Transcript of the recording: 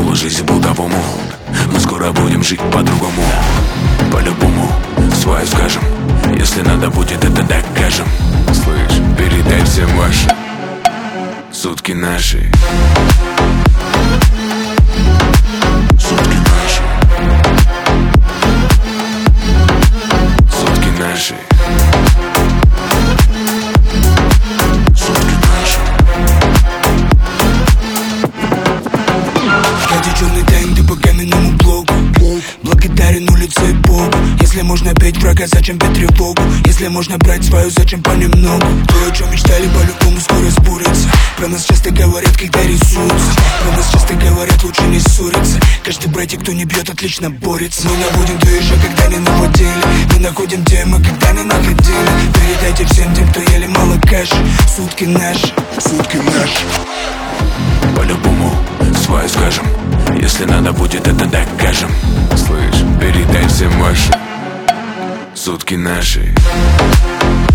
снова жизнь по-другому. Мы скоро будем жить по-другому. По-любому свое скажем. Если надо будет, это докажем. Слышь, передай всем ваши сутки наши. Сутки наши. Сутки наши. Сутки наши. Я черный день, ты по каменному блоку. Благодарен улице и Богу. Если можно петь врага, зачем петь тревогу? Если можно брать свою, зачем понемногу? То, о чем мечтали, по-любому скоро сбудется. Про нас часто говорят, когда рисуются. Про нас часто говорят, лучше не ссориться. Каждый братик, кто не бьет, отлично борется. Мы находим то еще, когда не наводили. Мы находим темы, когда не находили. Передайте всем тем, кто ели мало каши. Сутки наши, сутки наши. По-любому свое скажем. Если надо будет, это докажем. Слышь, передай всем ваши сутки наши.